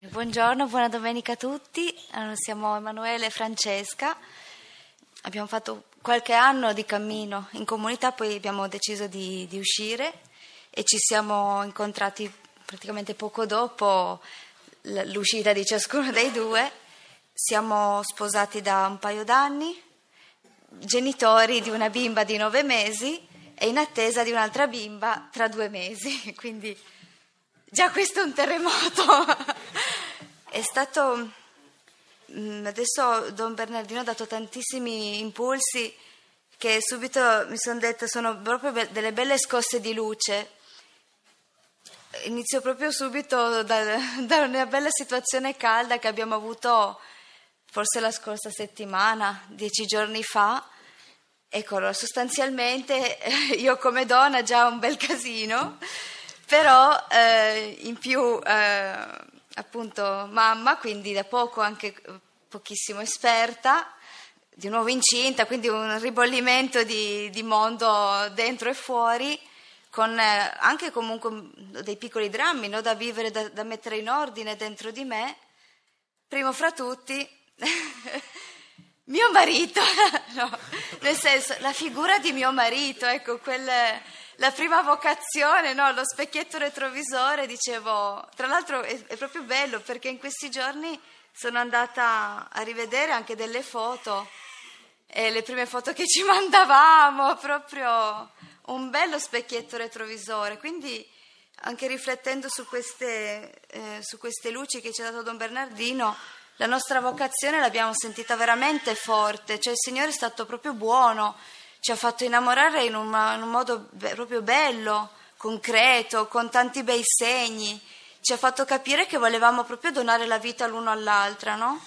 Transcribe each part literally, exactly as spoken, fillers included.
Buongiorno, buona domenica a tutti. Allora, siamo Emanuele e Francesca. Abbiamo fatto qualche anno di cammino in comunità, poi abbiamo deciso di, di uscire e ci siamo incontrati praticamente poco dopo l'uscita di ciascuno dei due. Siamo sposati da un paio d'anni, genitori di una bimba di nove mesi e in attesa di un'altra bimba tra due mesi, quindi già questo è un terremoto. È stato, adesso Don Bernardino ha dato tantissimi impulsi che subito mi sono detta sono proprio be- delle belle scosse di luce. Inizio proprio subito da, da una bella situazione calda che abbiamo avuto forse la scorsa settimana, dieci giorni fa. Ecco, sostanzialmente io come donna già un bel casino, però eh, in più eh, appunto mamma, quindi da poco anche pochissimo esperta, di nuovo incinta, quindi un ribollimento di, di mondo dentro e fuori, con eh, anche comunque dei piccoli drammi, no, da vivere, da, da mettere in ordine dentro di me. Primo fra tutti mio marito, no, nel senso la figura di mio marito, ecco, quelle, la prima vocazione, no, lo specchietto retrovisore, dicevo, tra l'altro è, è proprio bello perché in questi giorni sono andata a rivedere anche delle foto e le prime foto che ci mandavamo, proprio un bello specchietto retrovisore, quindi anche riflettendo su queste, eh, su queste luci che ci ha dato Don Bernardino, la nostra vocazione l'abbiamo sentita veramente forte, cioè il Signore è stato proprio buono, ci ha fatto innamorare in un, in un modo be- proprio bello, concreto, con tanti bei segni, ci ha fatto capire che volevamo proprio donare la vita l'uno all'altra, no?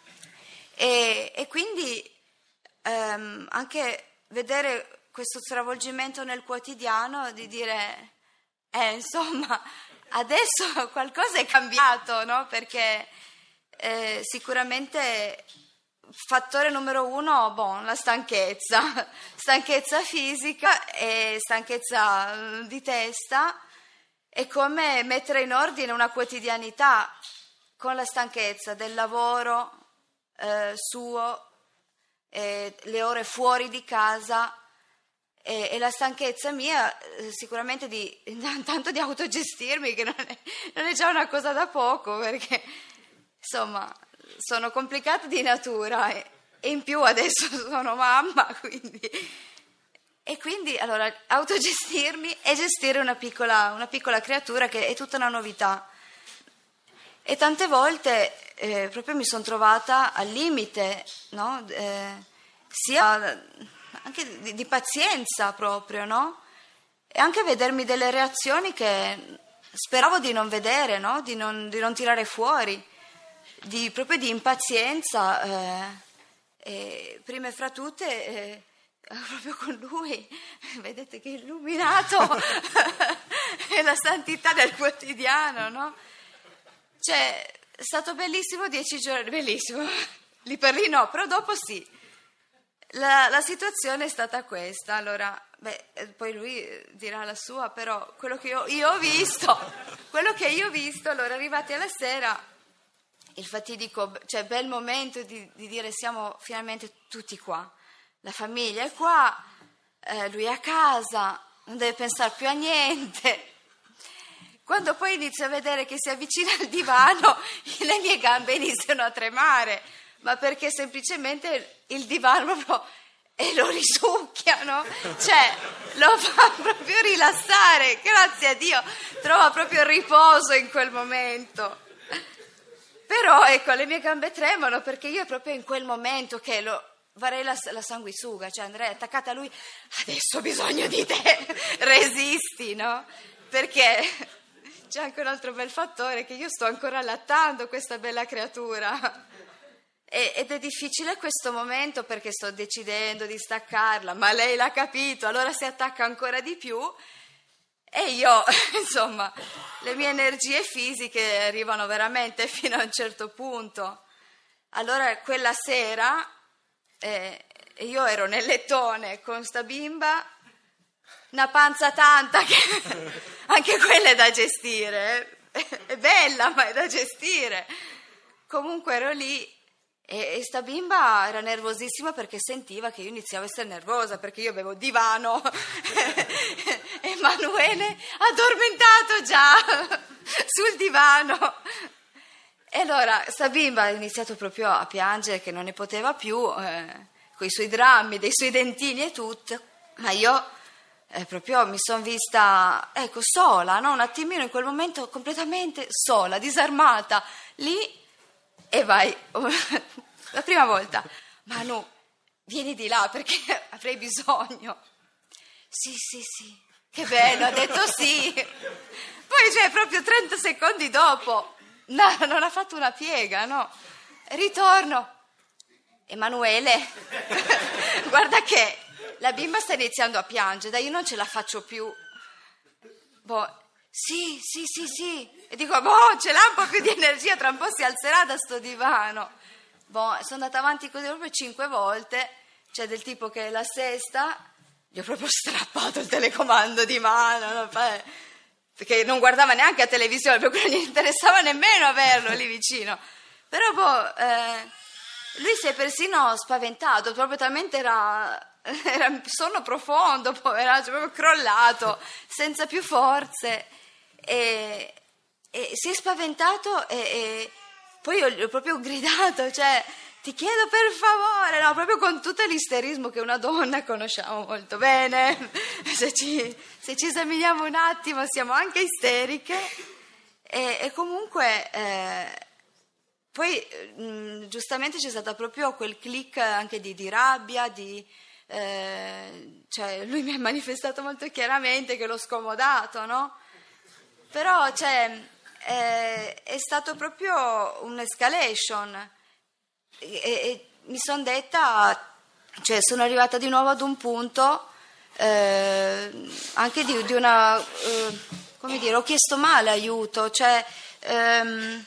E, e quindi ehm, anche vedere questo stravolgimento nel quotidiano, di dire, eh, insomma, adesso qualcosa è cambiato, no? Perché Eh, sicuramente fattore numero uno, bon, la stanchezza, stanchezza fisica e stanchezza di testa, è come mettere in ordine una quotidianità con la stanchezza del lavoro eh, suo, eh, le ore fuori di casa e, e la stanchezza mia eh, sicuramente di tanto di autogestirmi, che non è, non è già una cosa da poco, perché insomma, sono complicata di natura e, e in più adesso sono mamma, quindi e quindi allora autogestirmi e gestire una piccola, una piccola creatura che è tutta una novità. E tante volte eh, proprio mi sono trovata al limite, no? Eh, sia anche di, di pazienza proprio, no? E anche vedermi delle reazioni che speravo di non vedere, no? Di non, di non tirare fuori. Di, proprio di impazienza, eh, e prima fra tutte eh, proprio con lui, vedete che illuminato è la santità del quotidiano, no? Cioè è stato bellissimo dieci giorni, bellissimo, lì per lì no, però dopo sì. La, la situazione è stata questa, allora, beh, poi lui dirà la sua, però quello che io, io ho visto, quello che io ho visto, allora arrivati alla sera, il fatidico, cioè bel momento di, di dire siamo finalmente tutti qua, la famiglia è qua, eh, lui è a casa, non deve pensare più a niente. Quando poi inizio a vedere che si avvicina al divano, le mie gambe iniziano a tremare, ma perché semplicemente il divano proprio e lo risucchia, no? Cioè lo fa proprio rilassare, grazie a Dio, trova proprio riposo in quel momento. Però ecco, le mie gambe tremano perché io è proprio in quel momento che lo farei la, la sanguisuga, cioè andrei attaccata a lui, adesso ho bisogno di te, resisti, no? Perché c'è anche un altro bel fattore, che io sto ancora allattando questa bella creatura e, ed è difficile questo momento perché sto decidendo di staccarla, ma lei l'ha capito, allora si attacca ancora di più. E io, insomma, le mie energie fisiche arrivano veramente fino a un certo punto. Allora, quella sera, eh, io ero nel lettone con sta bimba, una panza tanta che anche quella è da gestire, è bella, ma è da gestire. Comunque ero lì e, e sta bimba era nervosissima perché sentiva che io iniziavo a essere nervosa, perché io avevo divano e Emanuele addormentato già sul divano. E allora sta bimba ha iniziato proprio a piangere che non ne poteva più, eh, con i suoi drammi, dei suoi dentini e tutto, ma io eh, proprio mi sono vista, ecco, sola, no? Un attimino in quel momento completamente sola, disarmata, lì, e vai, la prima volta, Manu, vieni di là perché avrei bisogno. Sì, sì, sì, che bello, ha detto sì. Poi cioè proprio trenta secondi dopo, no, non ha fatto una piega, no? Ritorno. Emanuele, guarda che la bimba sta iniziando a piangere, dai, io non ce la faccio più. Boh, sì, sì, sì, sì. E dico, boh, ce l'ha un po' più di energia, tra un po' si alzerà da sto divano. Boh, sono andata avanti così proprio cinque volte, cioè del tipo che la sesta, gli ho proprio strappato il telecomando di mano, no? Perché non guardava neanche a televisione, per cui non gli interessava nemmeno averlo lì vicino. Però boh, eh, lui si è persino spaventato, proprio talmente era, era sonno profondo, poveraccio, proprio crollato, senza più forze. E, e si è spaventato e, e poi io gli ho proprio gridato, cioè, ti chiedo per favore, no, proprio con tutto l'isterismo che una donna conosciamo molto bene, se ci, se ci esaminiamo un attimo siamo anche isteriche, e, e comunque eh, poi mh, giustamente c'è stato proprio quel click anche di, di rabbia, di, eh, cioè lui mi ha manifestato molto chiaramente che l'ho scomodato, no? Però cioè, eh, è stato proprio un'escalation e, e mi sono detta, cioè sono arrivata di nuovo ad un punto eh, anche di, di una, eh, come dire, ho chiesto male aiuto, cioè ehm,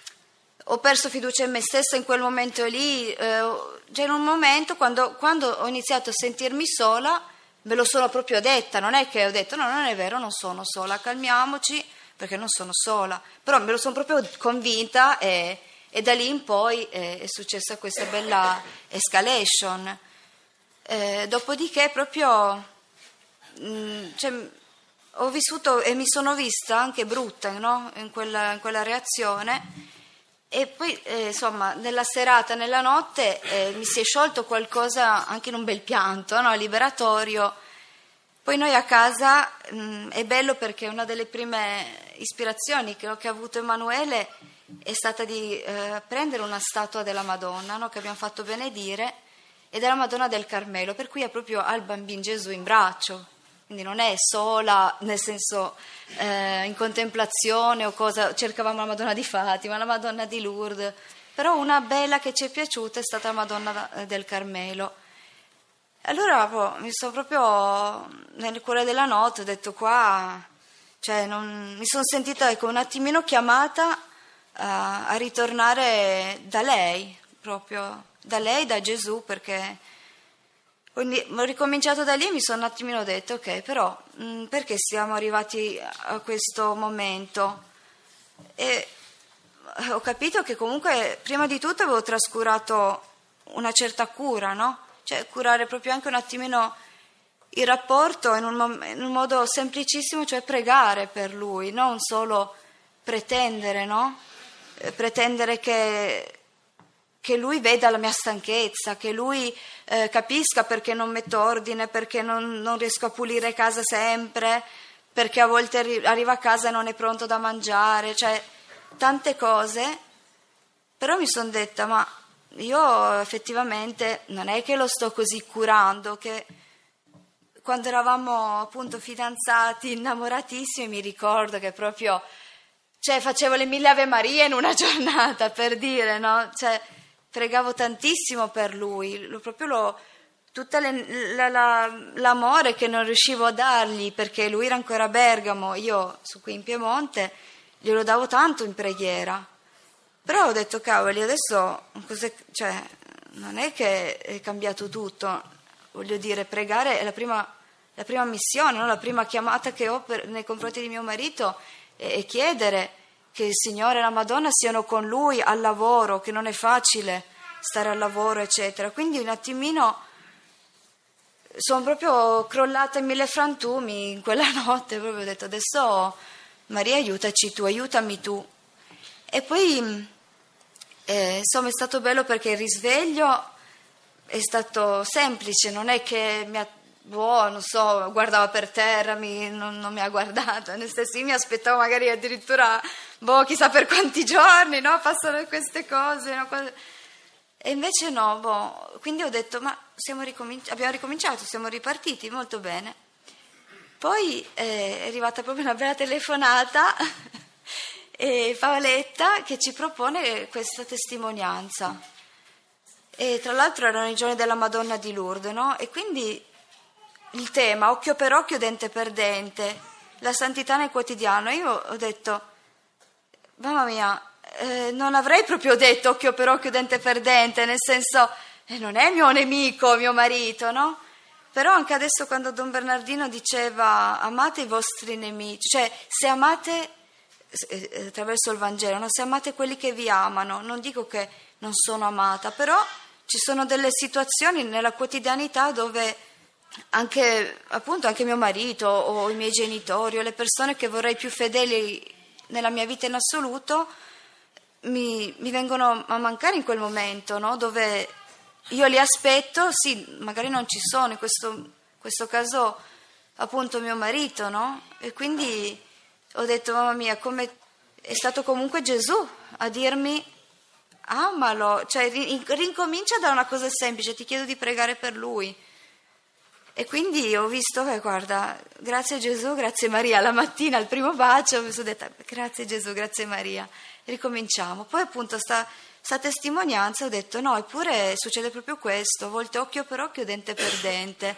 ho perso fiducia in me stessa in quel momento lì, eh, cioè in un momento quando, quando ho iniziato a sentirmi sola me lo sono proprio detta, non è che ho detto no, non è vero, non sono sola, calmiamoci perché non sono sola, però me lo sono proprio convinta e, e da lì in poi è, è successa questa bella escalation. Eh, dopodiché proprio mh, cioè, ho vissuto e mi sono vista anche brutta, no? in, quella, in quella reazione. E poi, eh, insomma, nella serata, nella notte, eh, mi si è sciolto qualcosa, anche in un bel pianto, no? Liberatorio. Poi noi a casa, mh, è bello perché una delle prime ispirazioni che, che ha avuto Emanuele è stata di eh, prendere una statua della Madonna, no? Che abbiamo fatto benedire, e della Madonna del Carmelo, per cui ha proprio ha il bambino Gesù in braccio. Quindi non è sola, nel senso eh, in contemplazione o cosa, cercavamo la Madonna di Fatima, la Madonna di Lourdes, però una bella che ci è piaciuta è stata la Madonna del Carmelo. Allora boh, mi sono proprio nel cuore della notte, ho detto qua, cioè non, mi sono sentita ecco, un attimino chiamata uh, a ritornare da lei, proprio da lei, da Gesù, perché quindi ho ricominciato da lì e mi sono un attimino detto, ok, però mh, perché siamo arrivati a questo momento? E ho capito che comunque prima di tutto avevo trascurato una certa cura, no? Cioè curare proprio anche un attimino il rapporto in un, in un modo semplicissimo, cioè pregare per lui, non solo pretendere, no? Eh, pretendere che... che lui veda la mia stanchezza, che lui eh, capisca perché non metto ordine, perché non, non riesco a pulire casa sempre, perché a volte arri- arriva a casa e non è pronto da mangiare, cioè tante cose. Però mi sono detta, ma io effettivamente non è che lo sto così curando, che quando eravamo appunto fidanzati, innamoratissimi, mi ricordo che proprio, cioè facevo le mille Ave Maria in una giornata, per dire, no? Cioè pregavo tantissimo per lui, lo, proprio lo, tutto la, la, l'amore che non riuscivo a dargli, perché lui era ancora a Bergamo, io su qui in Piemonte glielo davo tanto in preghiera. Però ho detto, cavoli, adesso cioè, non è che è cambiato tutto, voglio dire, pregare è la prima, la prima missione, no? La prima chiamata che ho per, nei confronti di mio marito è, è chiedere che il Signore e la Madonna siano con lui al lavoro, che non è facile stare al lavoro, eccetera. Quindi un attimino sono proprio crollata in mille frantumi in quella notte, proprio ho detto adesso Maria aiutaci tu, aiutami tu. E poi eh, insomma è stato bello perché il risveglio è stato semplice, non è che mi ha, boh, non so, guardava per terra, mi, non, non mi ha guardato, nel senso io mi aspettavo magari addirittura, boh, chissà per quanti giorni, no, passano queste cose, no, e invece no, boh, quindi ho detto, ma siamo ricominci- abbiamo ricominciato, siamo ripartiti, molto bene. Poi eh, è arrivata proprio una bella telefonata e Paoletta che ci propone questa testimonianza. E tra l'altro erano i giorni della Madonna di Lourdes, no? E quindi il tema, occhio per occhio, dente per dente, la santità nel quotidiano. Io ho detto, mamma mia, eh, non avrei proprio detto occhio per occhio, dente per dente, nel senso, eh, non è mio nemico, mio marito, no? Però anche adesso quando Don Bernardino diceva amate i vostri nemici, cioè se amate, eh, attraverso il Vangelo, no? Se amate quelli che vi amano, non dico che non sono amata, però ci sono delle situazioni nella quotidianità dove anche, appunto, anche mio marito o i miei genitori o le persone che vorrei più fedeli nella mia vita in assoluto mi, mi vengono a mancare in quel momento, no? Dove io li aspetto, sì, magari non ci sono, in questo, questo caso appunto mio marito, no? E quindi ho detto, mamma mia, come è stato comunque Gesù a dirmi amalo, cioè rincomincia da una cosa semplice, ti chiedo di pregare per lui. E quindi ho visto, beh, guarda, grazie Gesù, grazie Maria, la mattina al primo bacio mi sono detta grazie Gesù, grazie Maria, ricominciamo. Poi appunto sta, sta testimonianza ho detto no, eppure succede proprio questo, a volte occhio per occhio, dente per dente.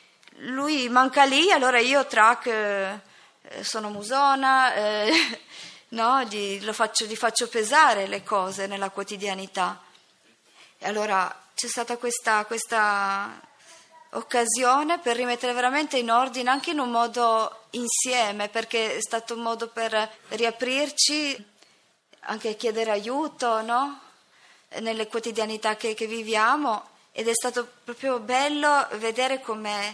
Lui manca lì, allora io trac, eh, sono musona, eh, no, gli, lo faccio, gli faccio pesare le cose nella quotidianità. E allora c'è stata questa, questa occasione per rimettere veramente in ordine, anche in un modo insieme, perché è stato un modo per riaprirci, anche chiedere aiuto, no? Nelle quotidianità che, che viviamo, ed è stato proprio bello vedere come,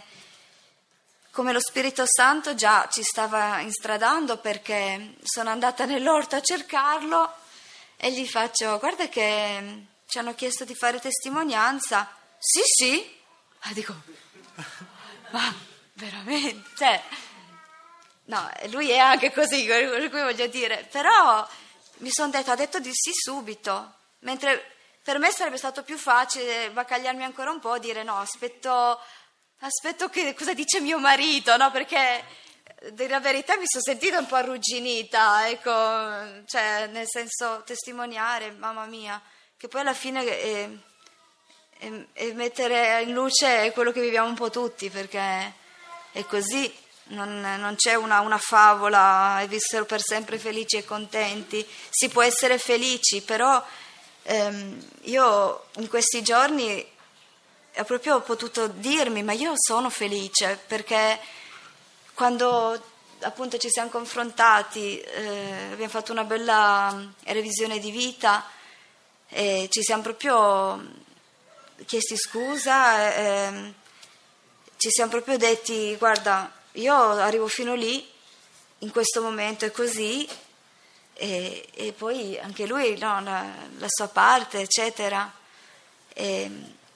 come lo Spirito Santo già ci stava instradando, perché sono andata nell'orto a cercarlo e gli faccio guarda che ci hanno chiesto di fare testimonianza. Sì sì. Ah, dico, ma veramente? Cioè, no, lui è anche così, per cui voglio dire, però mi sono detto, ha detto di sì subito, mentre per me sarebbe stato più facile baccagliarmi ancora un po' e dire no, aspetto, aspetto che cosa dice mio marito, no? Perché dire la verità mi sono sentita un po' arrugginita, ecco, cioè nel senso testimoniare, mamma mia, che poi alla fine è, E, e mettere in luce quello che viviamo un po' tutti, perché è così, non, non c'è una, una favola e vissero per sempre felici e contenti. Si può essere felici, però ehm, io in questi giorni ho proprio potuto dirmi ma io sono felice, perché quando appunto ci siamo confrontati, eh, abbiamo fatto una bella revisione di vita e ci siamo proprio chiesti scusa, ehm, ci siamo proprio detti guarda, io arrivo fino lì, in questo momento è così, e, e poi anche lui no, la, la sua parte eccetera, e,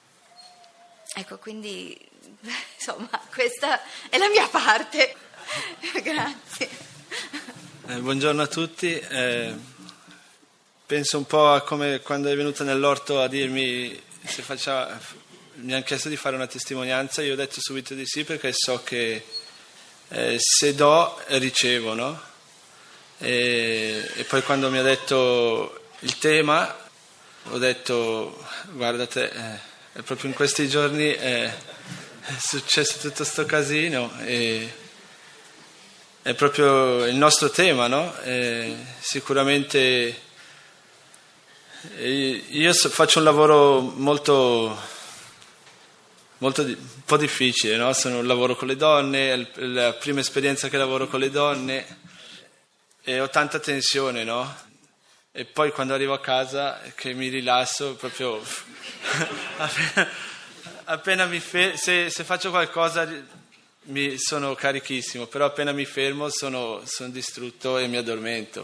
ecco, quindi insomma questa è la mia parte. Grazie. Eh, buongiorno a tutti, eh, penso un po' a come quando è venuta nell'orto a dirmi se faccia, mi hanno chiesto di fare una testimonianza, io ho detto subito di sì, perché so che eh, se do ricevo, no? E, e poi quando mi ha detto il tema ho detto guardate, eh, è proprio in questi giorni eh, è successo tutto sto casino e è proprio il nostro tema, no? E sicuramente io faccio un lavoro molto, molto un po' difficile, no? Sono un lavoro con le donne, è la prima esperienza che lavoro con le donne e ho tanta tensione, no? E poi quando arrivo a casa che mi rilasso proprio appena, appena mi fe- se, se faccio qualcosa mi sono carichissimo, però appena mi fermo sono, sono distrutto e mi addormento.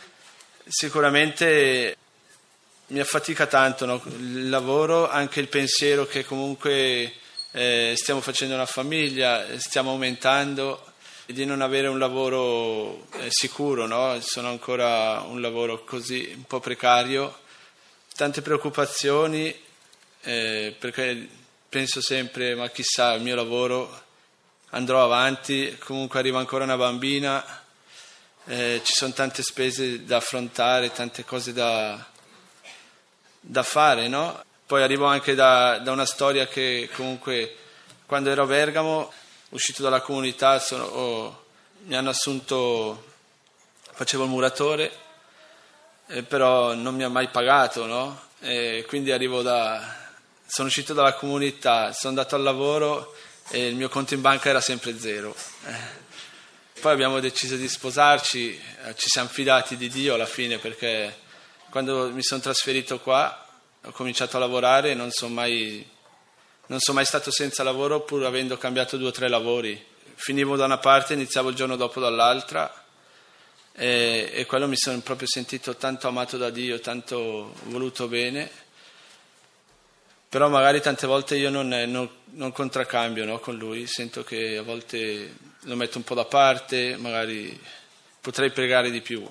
Sicuramente mi affatica tanto, no? Il lavoro, anche il pensiero che comunque eh, stiamo facendo una famiglia, stiamo aumentando, e di non avere un lavoro eh, sicuro, no? Sono ancora un lavoro così un po' precario, tante preoccupazioni eh, perché penso sempre, ma chissà, il mio lavoro andrò avanti, comunque arriva ancora una bambina, eh, ci sono tante spese da affrontare, tante cose da, da fare, no? Poi arrivo anche da, da una storia che comunque quando ero a Bergamo, uscito dalla comunità, sono, oh, mi hanno assunto, facevo il muratore, eh, però non mi ha mai pagato, no? E quindi arrivo da, sono uscito dalla comunità, sono andato al lavoro e il mio conto in banca era sempre zero. Eh. Poi abbiamo deciso di sposarci, eh, ci siamo fidati di Dio alla fine, perché quando mi sono trasferito qua ho cominciato a lavorare e non sono mai... Non sono mai stato senza lavoro, pur avendo cambiato due o tre lavori. Finivo da una parte e iniziavo il giorno dopo dall'altra, e, e quello mi sono proprio sentito tanto amato da Dio, tanto voluto bene. Però magari tante volte io non, non, non contraccambio, no, con Lui, sento che a volte lo metto un po' da parte, magari potrei pregare di più.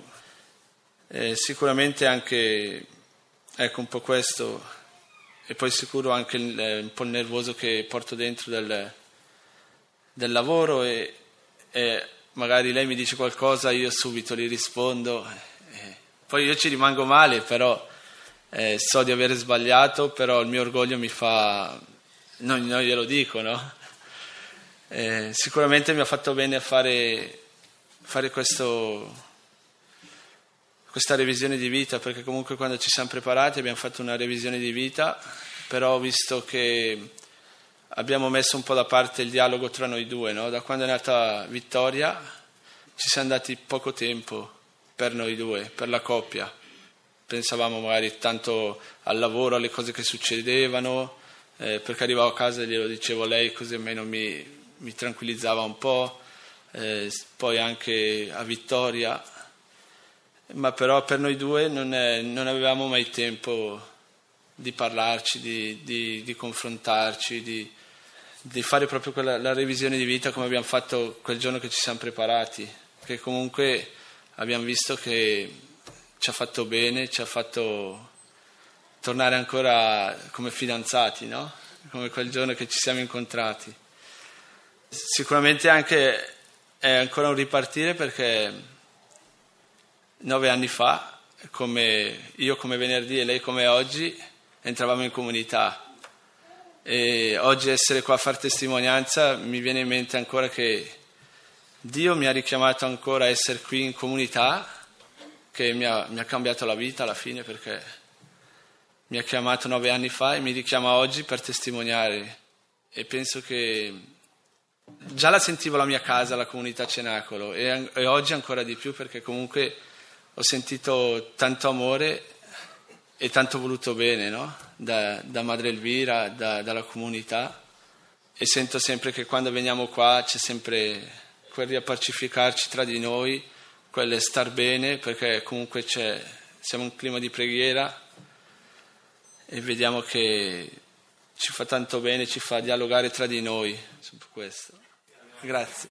E sicuramente anche, ecco, un po' questo... E poi sicuro anche il, un po' il nervoso che porto dentro del, del lavoro e, e magari lei mi dice qualcosa, io subito gli rispondo, e poi io ci rimango male, però eh, so di aver sbagliato, però il mio orgoglio mi fa, non, non glielo dico, no? Eh, sicuramente mi ha fatto bene a fare, fare questo... questa revisione di vita, perché comunque quando ci siamo preparati abbiamo fatto una revisione di vita, però ho visto che abbiamo messo un po' da parte il dialogo tra noi due, no? Da quando è nata Vittoria ci siamo dati poco tempo per noi due, per la coppia. Pensavamo magari tanto al lavoro, alle cose che succedevano, eh, perché arrivavo a casa e glielo dicevo a lei, così almeno mi, mi tranquillizzava un po', eh, poi anche a Vittoria. Ma però per noi due non, è, non avevamo mai tempo di parlarci, di, di, di confrontarci, di, di fare proprio quella, la revisione di vita come abbiamo fatto quel giorno che ci siamo preparati, che comunque abbiamo visto che ci ha fatto bene, ci ha fatto tornare ancora come fidanzati, no? Come quel giorno che ci siamo incontrati. Sicuramente anche è ancora un ripartire, perché nove anni fa, come io come venerdì e lei come oggi, entravamo in comunità, e oggi essere qua a far testimonianza mi viene in mente ancora che Dio mi ha richiamato ancora a essere qui in comunità, che mi ha, mi ha cambiato la vita alla fine, perché mi ha chiamato nove anni fa e mi richiama oggi per testimoniare, e penso che già la sentivo la mia casa, la comunità Cenacolo, e, e oggi ancora di più, perché comunque ho sentito tanto amore e tanto voluto bene, no? Da, da Madre Elvira, da, dalla comunità, e sento sempre che quando veniamo qua c'è sempre quel riappacificarci tra di noi, quel star bene, perché comunque c'è, siamo in un clima di preghiera e vediamo che ci fa tanto bene, ci fa dialogare tra di noi su questo. Grazie.